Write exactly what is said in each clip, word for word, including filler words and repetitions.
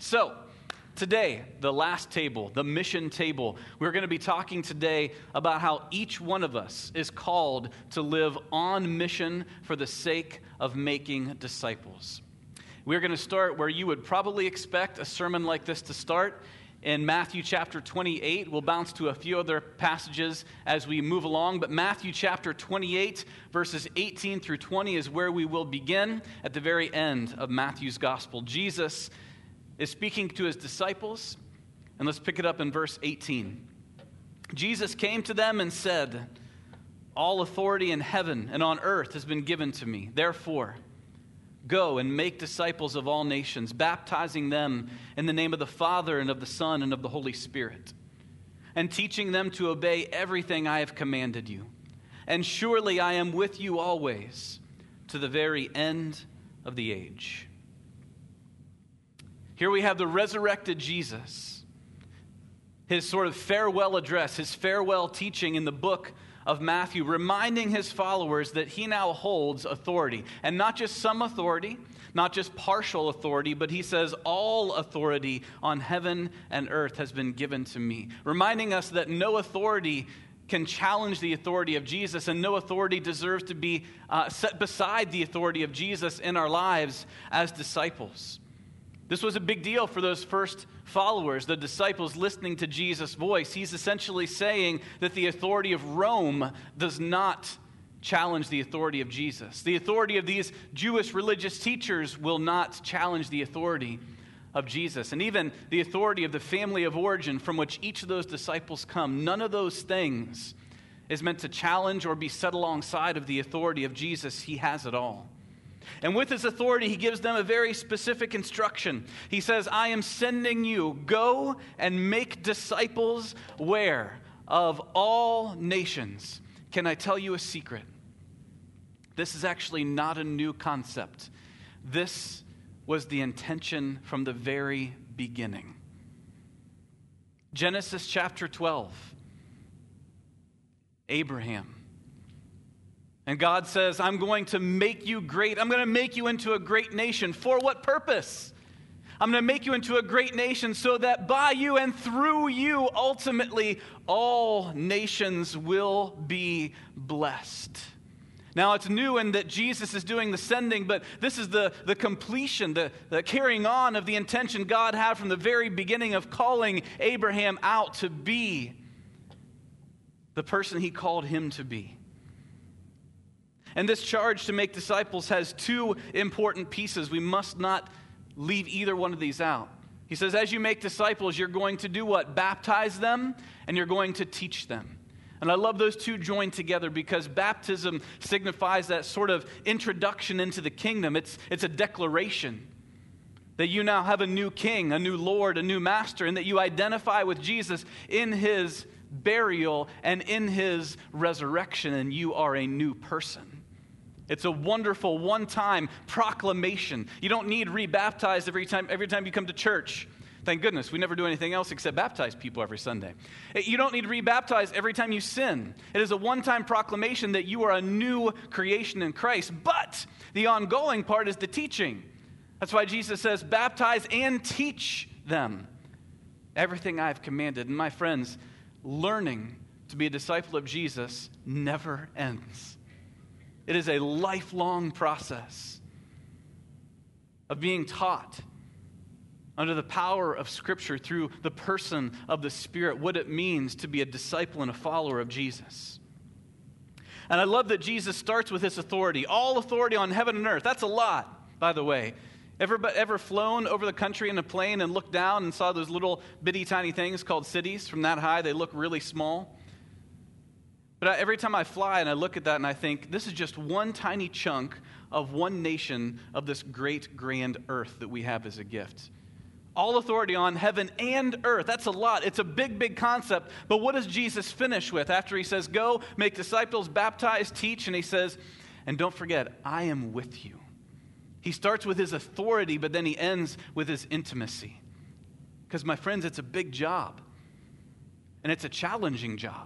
So, today, the last table, the mission table, we're going to be talking today about how each one of us is called to live on mission for the sake of making disciples. We're going to start where you would probably expect a sermon like this to start, in Matthew chapter twenty-eight. We'll bounce to a few other passages as we move along, but Matthew chapter twenty-eight, verses eighteen through twenty is where we will begin at the very end of Matthew's gospel. Jesus is speaking to his disciples, and let's pick it up in verse eighteen. Jesus came to them and said, "All authority in heaven and on earth has been given to me. Therefore, go and make disciples of all nations, baptizing them in the name of the Father and of the Son and of the Holy Spirit, and teaching them to obey everything I have commanded you. And surely I am with you always, to the very end of the age." Here we have the resurrected Jesus, his sort of farewell address, his farewell teaching in the book of Matthew, reminding his followers that he now holds authority. And not just some authority, not just partial authority, but he says all authority on heaven and earth has been given to me. Reminding us that no authority can challenge the authority of Jesus, and no authority deserves to be uh, set beside the authority of Jesus in our lives as disciples. This was a big deal for those first followers, the disciples listening to Jesus' voice. He's essentially saying that the authority of Rome does not challenge the authority of Jesus. The authority of these Jewish religious teachers will not challenge the authority of Jesus. And even the authority of the family of origin from which each of those disciples come, none of those things is meant to challenge or be set alongside of the authority of Jesus. He has it all. And with his authority, he gives them a very specific instruction. He says, "I am sending you. Go and make disciples where? Of all nations." Can I tell you a secret? This is actually not a new concept. This was the intention from the very beginning. Genesis chapter twelve. Abraham. And God says, "I'm going to make you great. I'm going to make you into a great nation." For what purpose? I'm going to make you into a great nation so that by you and through you, ultimately, all nations will be blessed. Now, it's new in that Jesus is doing the sending, but this is the, the completion, the, the carrying on of the intention God had from the very beginning of calling Abraham out to be the person he called him to be. And this charge to make disciples has two important pieces. We must not leave either one of these out. He says, as you make disciples, you're going to do what? Baptize them, and you're going to teach them. And I love those two joined together because baptism signifies that sort of introduction into the kingdom. It's, it's a declaration that you now have a new king, a new Lord, a new master, and that you identify with Jesus in his burial and in his resurrection, and you are a new person. It's a wonderful one-time proclamation. You don't need rebaptized every time every time you come to church. Thank goodness, we never do anything else except baptize people every Sunday. You don't need rebaptized every time you sin. It is a one-time proclamation that you are a new creation in Christ. But the ongoing part is the teaching. That's why Jesus says, baptize and teach them everything I've commanded. And my friends, learning to be a disciple of Jesus never ends. It is a lifelong process of being taught under the power of Scripture through the person of the Spirit what it means to be a disciple and a follower of Jesus. And I love that Jesus starts with his authority. All authority on heaven and earth. That's a lot, by the way. Ever, ever flown over the country in a plane and looked down and saw those little bitty tiny things called cities? From that high, they look really small. But every time I fly and I look at that and I think, this is just one tiny chunk of one nation of this great grand earth that we have as a gift. All authority on heaven and earth. That's a lot. It's a big, big concept. But what does Jesus finish with after he says, go, make disciples, baptize, teach? And he says, and don't forget, I am with you. He starts with his authority, but then he ends with his intimacy. Because, my friends, it's a big job. And it's a challenging job.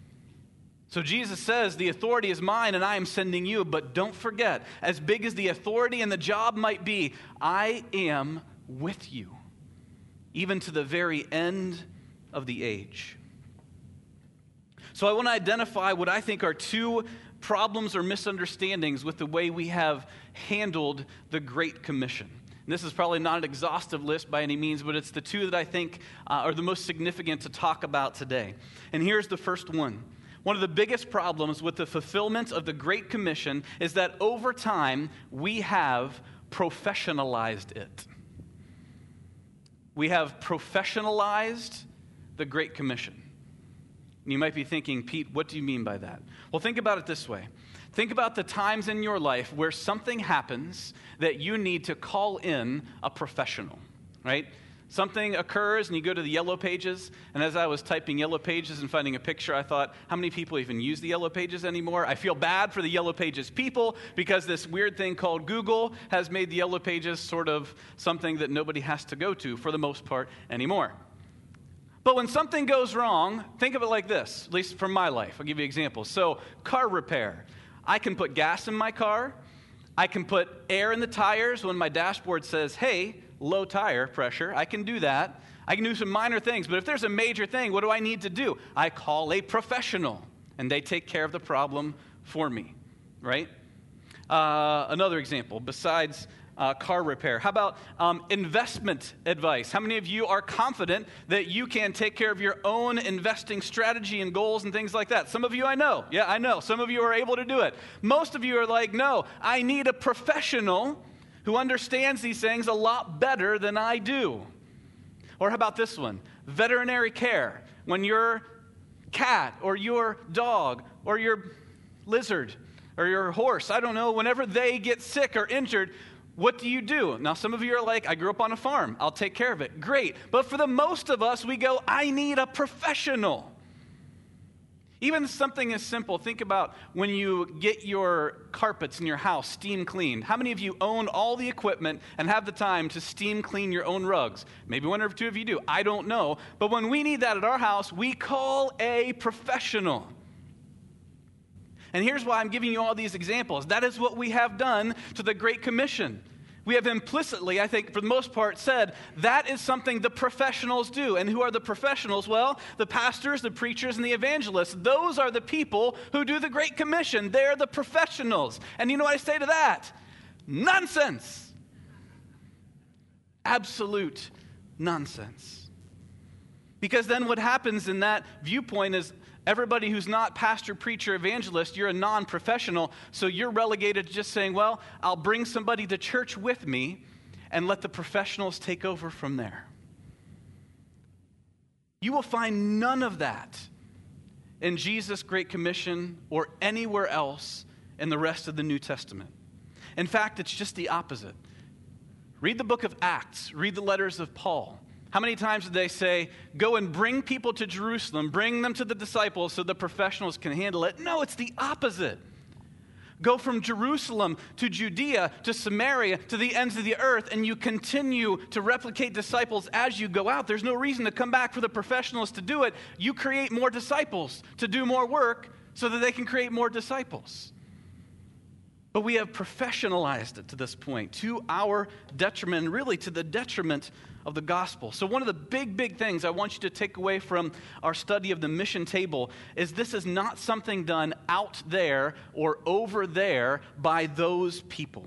So Jesus says, the authority is mine and I am sending you. But don't forget, as big as the authority and the job might be, I am with you. even to the very end of the age. So I want to identify what I think are two problems or misunderstandings with the way we have handled the Great Commission. And this is probably not an exhaustive list by any means, but it's the two that I think uh, are the most significant to talk about today. And here's the first one. One of the biggest problems with the fulfillment of the Great Commission is that over time we have professionalized it. We have professionalized the Great Commission. You might be thinking, Pete, what do you mean by that? Well, think about it this way. Think about the times in your life where something happens that you need to call in a professional, right? Something occurs and you go to the Yellow Pages, and as I was typing Yellow Pages and finding a picture, I thought, how many people even use the Yellow Pages anymore? I feel bad for the Yellow Pages people because this weird thing called Google has made the Yellow Pages sort of something that nobody has to go to for the most part anymore. But when something goes wrong, think of it like this, at least from my life. I'll give you examples. So, car repair. I can put gas in my car. I can put air in the tires when my dashboard says, hey, low tire pressure. I can do that. I can do some minor things. But if there's a major thing, what do I need to do? I call a professional, and they take care of the problem for me, right? Uh, another example, besides Uh, car repair. How about um, investment advice? How many of you are confident that you can take care of your own investing strategy and goals and things like that? Some of you I know. Yeah, I know. Some of you are able to do it. Most of you are like, no, I need a professional who understands these things a lot better than I do. Or how about this one? Veterinary care. When your cat or your dog or your lizard or your horse, I don't know, whenever they get sick or injured, what do you do? Now, some of you are like, I grew up on a farm. I'll take care of it. Great. But for the most of us, we go, I need a professional. Even something as simple, think about when you get your carpets in your house steam cleaned. How many of you own all the equipment and have the time to steam clean your own rugs? Maybe one or two of you do. I don't know. But when we need that at our house, we call a professional. And here's why I'm giving you all these examples. That is what we have done to the Great Commission. We have implicitly, I think, for the most part, said that is something the professionals do. And who are the professionals? Well, the pastors, the preachers, and the evangelists. Those are the people who do the Great Commission. They're the professionals. And you know what I say to that? Nonsense. Absolute nonsense. Because then what happens in that viewpoint is everybody who's not pastor, preacher, evangelist, you're a non-professional, so you're relegated to just saying, well, I'll bring somebody to church with me and let the professionals take over from there. You will find none of that in Jesus' Great Commission or anywhere else in the rest of the New Testament. In fact, it's just the opposite. Read the book of Acts. Read the letters of Paul. How many times did they say, go and bring people to Jerusalem, bring them to the disciples so the professionals can handle it? No, it's the opposite. Go from Jerusalem to Judea to Samaria to the ends of the earth, and you continue to replicate disciples as you go out. There's no reason to come back for the professionals to do it. You create more disciples to do more work so that they can create more disciples. But we have professionalized it to this point, to our detriment, and really to the detriment of the gospel. So one of the big, big things I want you to take away from our study of the mission table is this is not something done out there or over there by those people.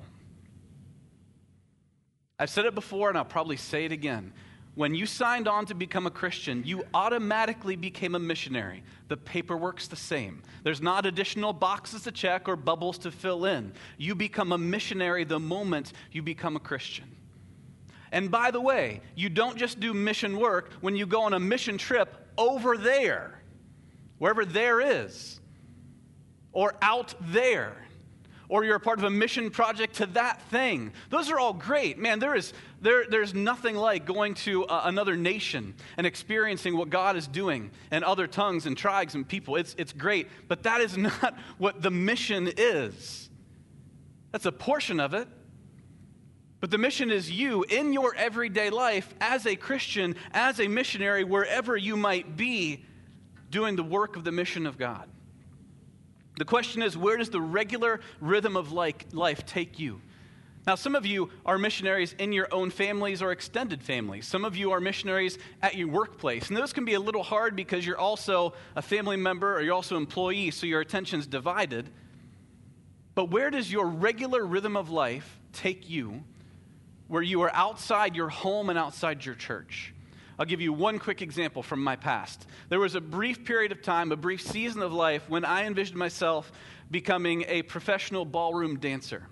I've said it before, and I'll probably say it again. When you signed on to become a Christian, you automatically became a missionary. The paperwork's the same. There's not additional boxes to check or bubbles to fill in. You become a missionary the moment you become a Christian. And by the way, you don't just do mission work when you go on a mission trip over there, wherever there is, or out there, or you're a part of a mission project to that thing. Those are all great. Man, there is there there's nothing like going to uh, another nation and experiencing what God is doing in other tongues and tribes and people. It's it's great, but that is not what the mission is. That's a portion of it. But the mission is you in your everyday life as a Christian, as a missionary, wherever you might be, doing the work of the mission of God. The question is, where does the regular rhythm of life take you? Now, some of you are missionaries in your own families or extended families. Some of you are missionaries at your workplace. And those can be a little hard because you're also a family member or you're also an employee, so your attention's divided. But where does your regular rhythm of life take you where you are outside your home and outside your church? I'll give you one quick example from my past. There was a brief period of time, a brief season of life, when I envisioned myself becoming a professional ballroom dancer.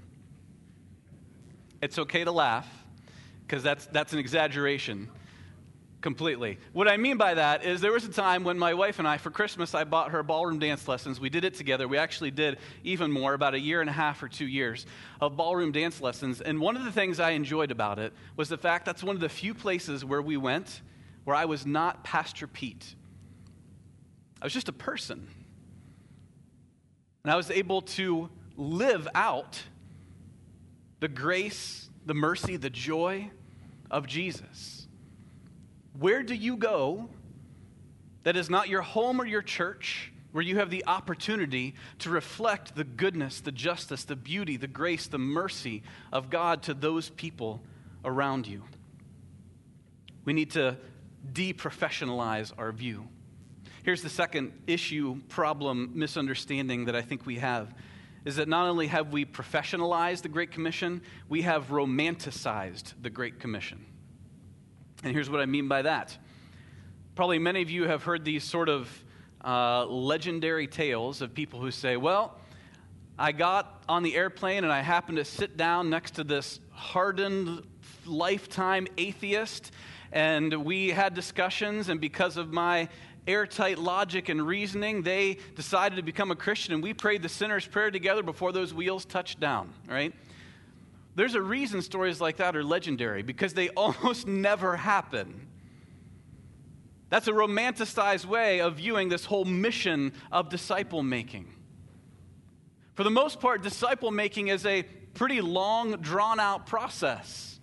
It's okay to laugh, because that's that's an exaggeration completely. What I mean by that is there was a time when my wife and I, for Christmas, I bought her ballroom dance lessons. We did it together. We actually did even more, about a year and a half or two years of ballroom dance lessons. And one of the things I enjoyed about it was the fact that's one of the few places where we went where I was not Pastor Pete. I was just a person. And I was able to live out the grace, the mercy, the joy of Jesus. Where do you go that is not your home or your church, where you have the opportunity to reflect the goodness, the justice, the beauty, the grace, the mercy of God to those people around you? We need to deprofessionalize our view. Here's the second issue, problem, misunderstanding that I think we have, is that not only have we professionalized the Great Commission, we have romanticized the Great Commission. And here's what I mean by that. Probably many of you have heard these sort of uh, legendary tales of people who say, well, I got on the airplane and I happened to sit down next to this hardened lifetime atheist, and we had discussions, and because of my airtight logic and reasoning, they decided to become a Christian, and we prayed the sinner's prayer together before those wheels touched down, right? There's a reason stories like that are legendary, because they almost never happen. That's a romanticized way of viewing this whole mission of disciple making. For the most part, disciple making is a pretty long, drawn-out process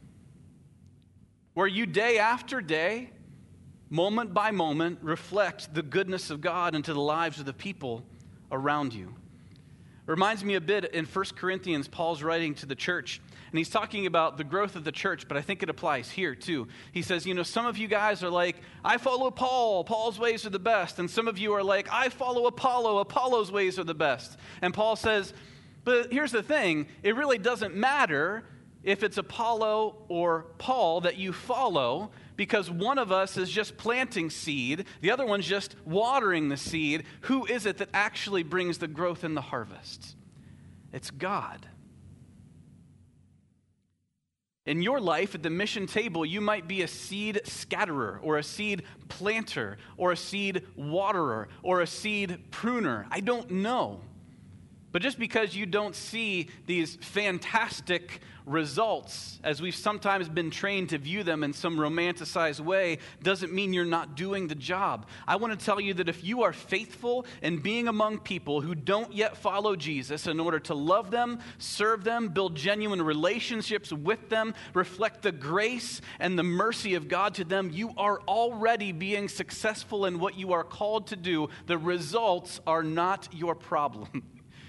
where you day after day, moment by moment, reflect the goodness of God into the lives of the people around you. It reminds me a bit in First Corinthians, Paul's writing to the church, and he's talking about the growth of the church, but I think it applies here too. He says, you know, some of you guys are like, I follow Paul, Paul's ways are the best. And some of you are like, I follow Apollo, Apollo's ways are the best. And Paul says, but here's the thing, it really doesn't matter if it's Apollo or Paul that you follow, because one of us is just planting seed, the other one's just watering the seed. Who is it that actually brings the growth and the harvest? It's God. In your life, at the mission table, you might be a seed scatterer, or a seed planter, or a seed waterer, or a seed pruner. I don't know. But just because you don't see these fantastic results, as we've sometimes been trained to view them in some romanticized way, doesn't mean you're not doing the job. I want to tell you that if you are faithful in being among people who don't yet follow Jesus in order to love them, serve them, build genuine relationships with them, reflect the grace and the mercy of God to them, you are already being successful in what you are called to do. The results are not your problem.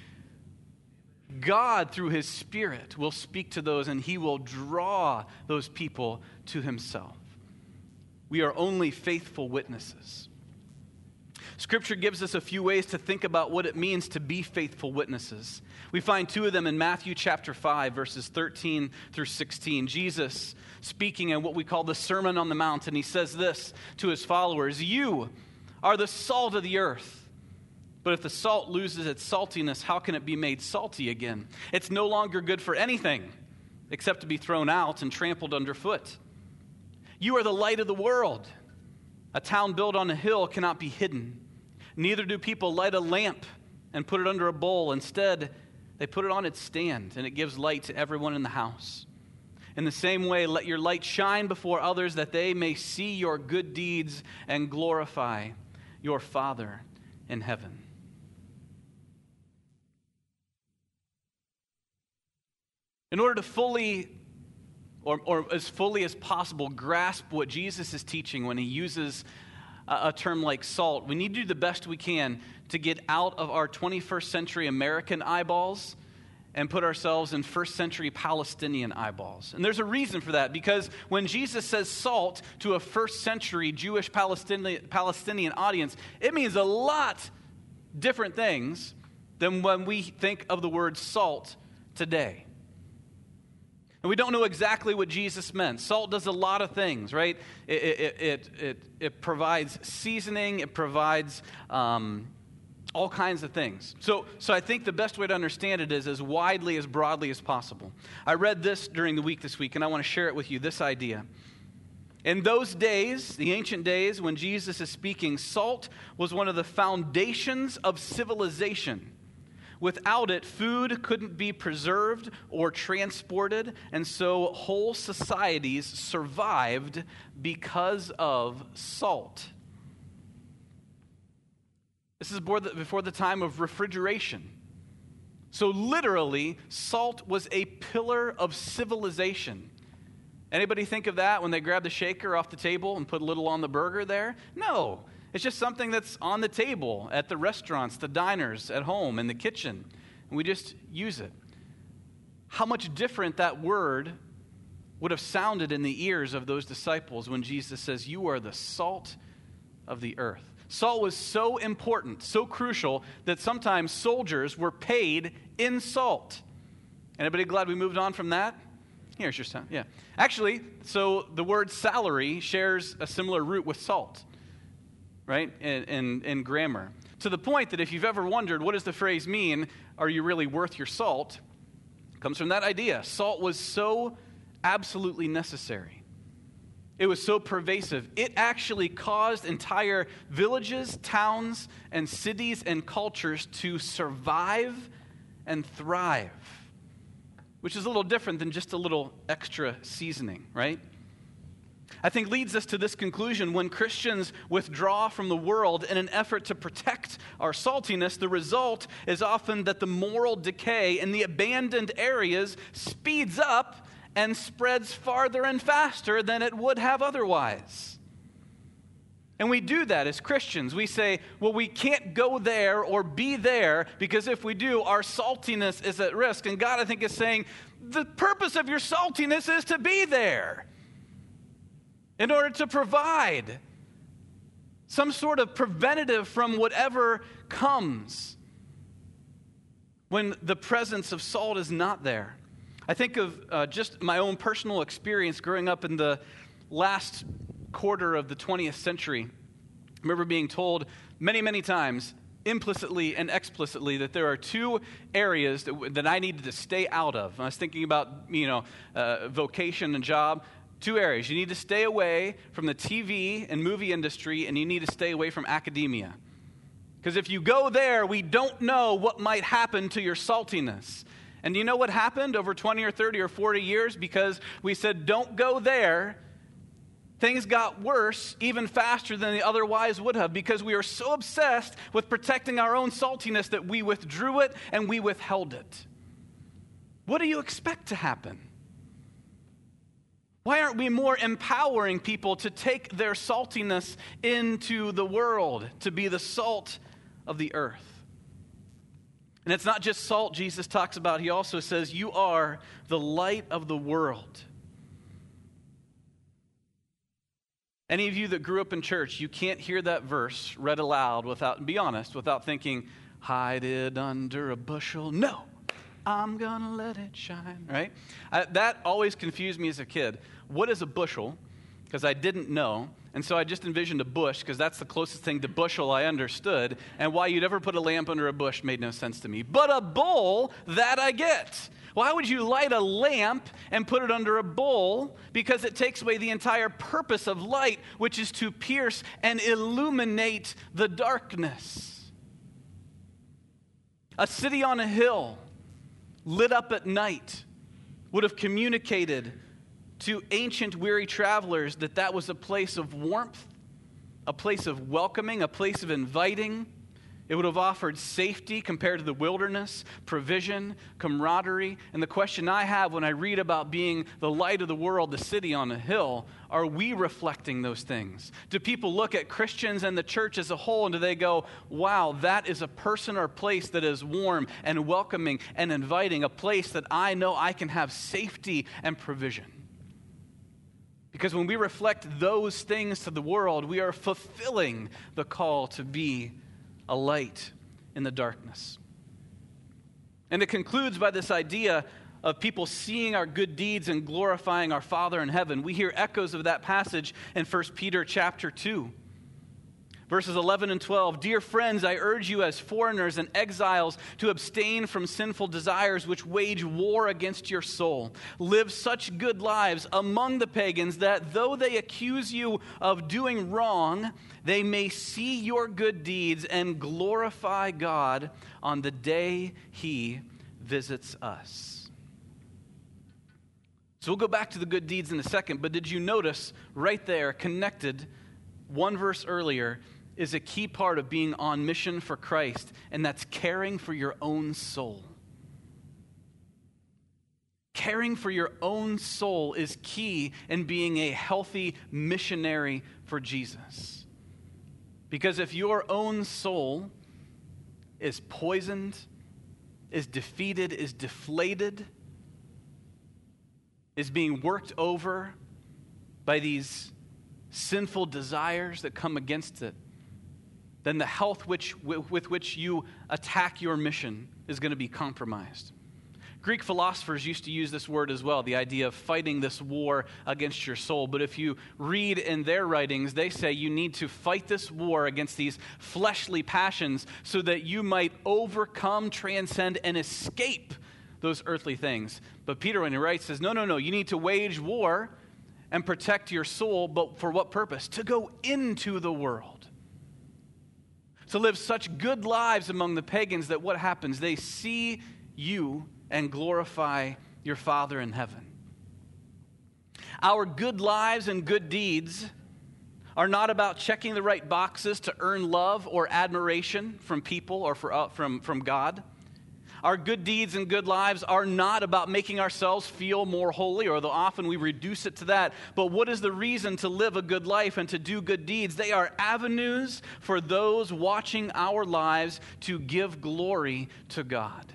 God, through His Spirit, will speak to those, and He will draw those people to Himself. We are only faithful witnesses. Scripture gives us a few ways to think about what it means to be faithful witnesses. We find two of them in Matthew chapter five, verses thirteen through sixteen. Jesus speaking in what we call the Sermon on the Mount, and He says this to His followers, "You are the salt of the earth. But if the salt loses its saltiness, how can it be made salty again? It's no longer good for anything except to be thrown out and trampled underfoot. You are the light of the world. A town built on a hill cannot be hidden. Neither do people light a lamp and put it under a bowl. Instead, they put it on its stand, and it gives light to everyone in the house. In the same way, let your light shine before others, that they may see your good deeds and glorify your Father in heaven." In order to fully, or, or as fully as possible, grasp what Jesus is teaching when He uses a, a term like salt, we need to do the best we can to get out of our twenty-first century American eyeballs and put ourselves in first century Palestinian eyeballs. And there's a reason for that, because when Jesus says salt to a first century Jewish Palestinian, Palestinian audience, it means a lot different things than when we think of the word salt today. And we don't know exactly what Jesus meant. Salt does a lot of things, right? It, it, it, it, it provides seasoning, it provides um, all kinds of things. So, so I think the best way to understand it is as widely, as broadly as possible. I read this during the week this week, and I want to share it with you, this idea. In those days, the ancient days, when Jesus is speaking, salt was one of the foundations of civilization. Without it, food couldn't be preserved or transported, and so whole societies survived because of salt. This is before the, before the time of refrigeration. So literally, salt was a pillar of civilization. Anybody think of that when they grab the shaker off the table and put a little on the burger there? No. It's just something that's on the table at the restaurants, the diners, at home, in the kitchen. And we just use it. How much different that word would have sounded in the ears of those disciples when Jesus says, "You are the salt of the earth." Salt was so important, so crucial, that sometimes soldiers were paid in salt. Anybody glad we moved on from that? Here's your sound. Yeah. Actually, so the word salary shares a similar root with salt, right, in, in, in grammar. To the point that if you've ever wondered, what does the phrase mean, are you really worth your salt, it comes from that idea. Salt was so absolutely necessary. It was so pervasive. It actually caused entire villages, towns, and cities and cultures to survive and thrive, which is a little different than just a little extra seasoning, right? I think leads us to this conclusion: when Christians withdraw from the world in an effort to protect our saltiness, the result is often that the moral decay in the abandoned areas speeds up and spreads farther and faster than it would have otherwise. And we do that as Christians. We say, well, we can't go there or be there because if we do, our saltiness is at risk. And God, I think, is saying, the purpose of your saltiness is to be there, in order to provide some sort of preventative from whatever comes when the presence of salt is not there. I think of uh, just my own personal experience growing up in the last quarter of the twentieth century. I remember being told many, many times, implicitly and explicitly, that there are two areas that, that I needed to stay out of. I was thinking about, you know, uh, vocation and job. Two areas. You need to stay away from the T V and movie industry, and you need to stay away from academia. Because if you go there, we don't know what might happen to your saltiness. And do you know what happened over twenty or thirty or forty years? Because we said, don't go there, things got worse even faster than they otherwise would have, because we are so obsessed with protecting our own saltiness that we withdrew it and we withheld it. What do you expect to happen? Why aren't we more empowering people to take their saltiness into the world, to be the salt of the earth? And it's not just salt Jesus talks about. He also says, you are the light of the world. Any of you that grew up in church, you can't hear that verse read aloud without, be honest, without thinking, hide it under a bushel. No, I'm going to let it shine, right? I, that always confused me as a kid. What is a bushel? Because I didn't know. And so I just envisioned a bush, because that's the closest thing to bushel I understood. And why you'd ever put a lamp under a bush made no sense to me. But a bowl, that I get. Why would you light a lamp and put it under a bowl? Because it takes away the entire purpose of light, which is to pierce and illuminate the darkness. A city on a hill, lit up at night, would have communicated to ancient weary travelers that that was a place of warmth, a place of welcoming, a place of inviting. It would have offered safety compared to the wilderness, provision, camaraderie. And the question I have when I read about being the light of the world, the city on a hill, are we reflecting those things? Do people look at Christians and the church as a whole and do they go, wow, that is a person or place that is warm and welcoming and inviting, a place that I know I can have safety and provision? Because when we reflect those things to the world, we are fulfilling the call to be a light in the darkness. And it concludes by this idea of people seeing our good deeds and glorifying our Father in heaven. We hear echoes of that passage in First Peter chapter two. Verses eleven and twelve, "Dear friends, I urge you as foreigners and exiles to abstain from sinful desires which wage war against your soul. Live such good lives among the pagans that though they accuse you of doing wrong, they may see your good deeds and glorify God on the day He visits us." So we'll go back to the good deeds in a second, but did you notice right there, connected, one verse earlier, is a key part of being on mission for Christ, and that's caring for your own soul. Caring for your own soul is key in being a healthy missionary for Jesus. Because if your own soul is poisoned, is defeated, is deflated, is being worked over by these sinful desires that come against it, then the health which, with which you attack your mission is going to be compromised. Greek philosophers used to use this word as well, the idea of fighting this war against your soul. But if you read in their writings, they say you need to fight this war against these fleshly passions so that you might overcome, transcend, and escape those earthly things. But Peter, when he writes, says, no, no, no, you need to wage war and protect your soul, but for what purpose? To go into the world. To live such good lives among the pagans that what happens? They see you and glorify your Father in heaven. Our good lives and good deeds are not about checking the right boxes to earn love or admiration from people or for, uh, from, from God. Our good deeds and good lives are not about making ourselves feel more holy, although often we reduce it to that. But what is the reason to live a good life and to do good deeds? They are avenues for those watching our lives to give glory to God.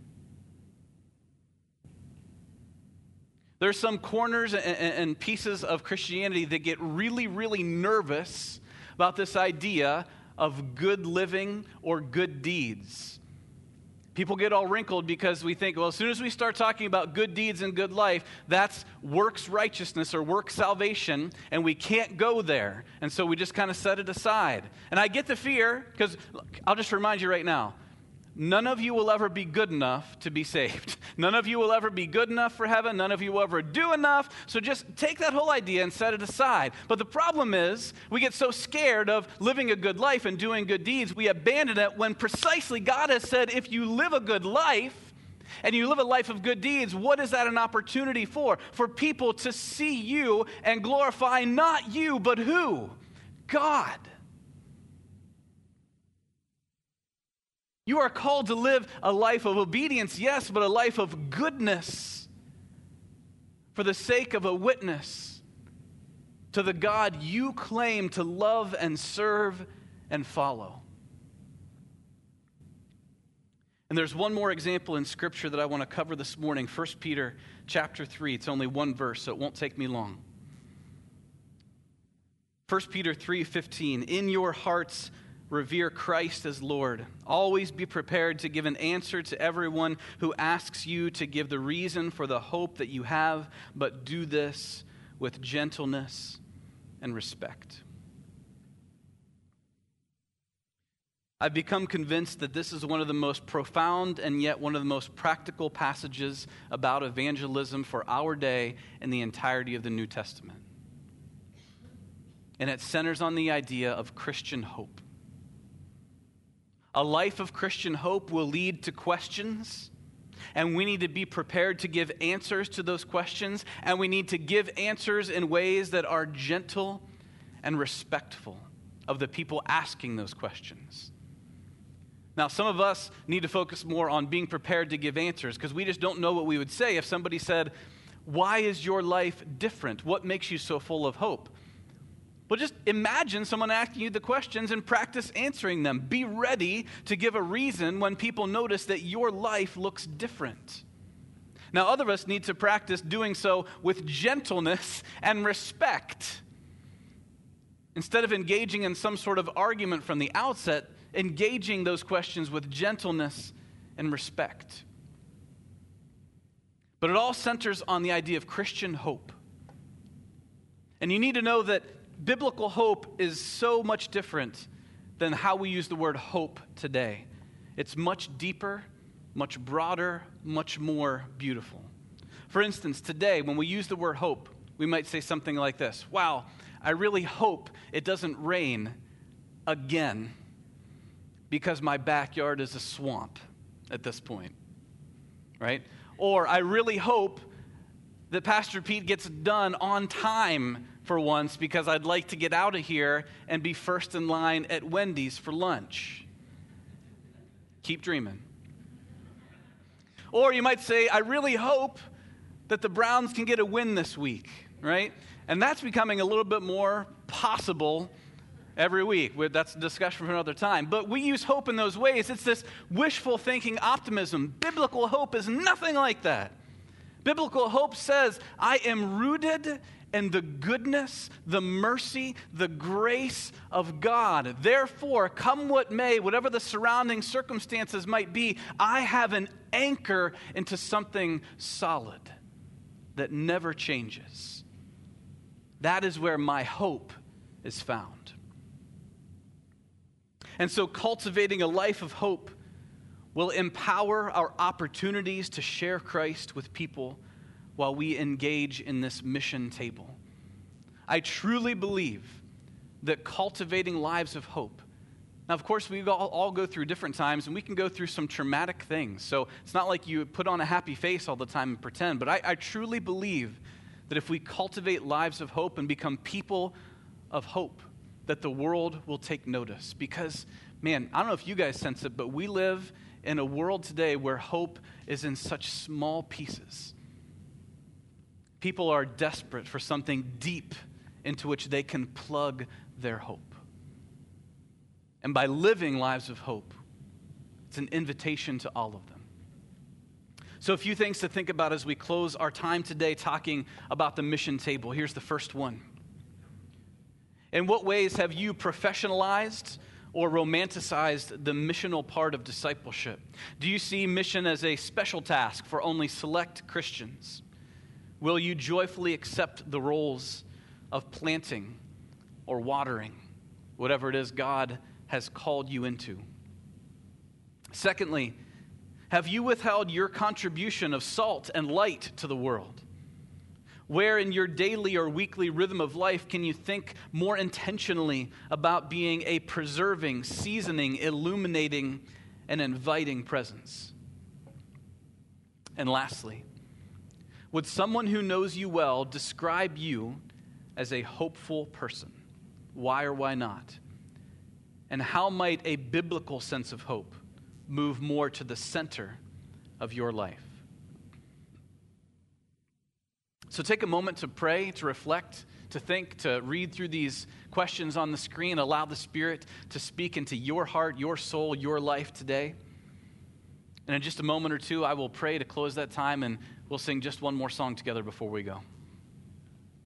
There's some corners and pieces of Christianity that get really, really nervous about this idea of good living or good deeds. People get all wrinkled because we think, well, as soon as we start talking about good deeds and good life, that's works righteousness or work salvation, and we can't go there. And so we just kind of set it aside. And I get the fear, because I'll just remind you right now, none of you will ever be good enough to be saved. None of you will ever be good enough for heaven. None of you will ever do enough. So just take that whole idea and set it aside. But the problem is, we get so scared of living a good life and doing good deeds, we abandon it when precisely God has said, if you live a good life and you live a life of good deeds, what is that an opportunity for? For people to see you and glorify not you, but who? God. You are called to live a life of obedience, yes, but a life of goodness for the sake of a witness to the God you claim to love and serve and follow. And there's one more example in Scripture that I want to cover this morning, First Peter chapter three. It's only one verse, so it won't take me long. First Peter three fifteen, in your hearts revere Christ as Lord. Always be prepared to give an answer to everyone who asks you to give the reason for the hope that you have, but do this with gentleness and respect. I've become convinced that this is one of the most profound and yet one of the most practical passages about evangelism for our day in the entirety of the New Testament. And it centers on the idea of Christian hope. A life of Christian hope will lead to questions, and we need to be prepared to give answers to those questions, and we need to give answers in ways that are gentle and respectful of the people asking those questions. Now, some of us need to focus more on being prepared to give answers because we just don't know what we would say if somebody said, "Why is your life different? What makes you so full of hope?" Well, just imagine someone asking you the questions and practice answering them. Be ready to give a reason when people notice that your life looks different. Now, other of us need to practice doing so with gentleness and respect. Instead of engaging in some sort of argument from the outset, engaging those questions with gentleness and respect. But it all centers on the idea of Christian hope. And you need to know that biblical hope is so much different than how we use the word hope today. It's much deeper, much broader, much more beautiful. For instance, today, when we use the word hope, we might say something like this: "Wow, I really hope it doesn't rain again because my backyard is a swamp at this point," right? Or, "I really hope that Pastor Pete gets done on time for once because I'd like to get out of here and be first in line at Wendy's for lunch." Keep dreaming. Or you might say, "I really hope that the Browns can get a win this week," right? And that's becoming a little bit more possible every week. That's a discussion for another time. But we use hope in those ways. It's this wishful thinking optimism. Biblical hope is nothing like that. Biblical hope says, I am rooted in the goodness, the mercy, the grace of God. Therefore, come what may, whatever the surrounding circumstances might be, I have an anchor into something solid that never changes. That is where my hope is found. And so cultivating a life of hope will empower our opportunities to share Christ with people while we engage in this mission table. I truly believe that cultivating lives of hope. Now, of course, we all, all go through different times, and we can go through some traumatic things. So it's not like you put on a happy face all the time and pretend. But I, I truly believe that if we cultivate lives of hope and become people of hope, that the world will take notice. Because, man, I don't know if you guys sense it, but we live in a world today where hope is in such small pieces. People are desperate for something deep into which they can plug their hope. And by living lives of hope, it's an invitation to all of them. So a few things to think about as we close our time today talking about the mission table. Here's the first one. In what ways have you professionalized or romanticized the missional part of discipleship? Do you see mission as a special task for only select Christians? Will you joyfully accept the roles of planting or watering, whatever it is God has called you into? Secondly, have you withheld your contribution of salt and light to the world? Where in your daily or weekly rhythm of life can you think more intentionally about being a preserving, seasoning, illuminating, and inviting presence? And lastly, would someone who knows you well describe you as a hopeful person? Why or why not? And how might a biblical sense of hope move more to the center of your life? So take a moment to pray, to reflect, to think, to read through these questions on the screen. Allow the Spirit to speak into your heart, your soul, your life today. And in just a moment or two, I will pray to close that time, and we'll sing just one more song together before we go.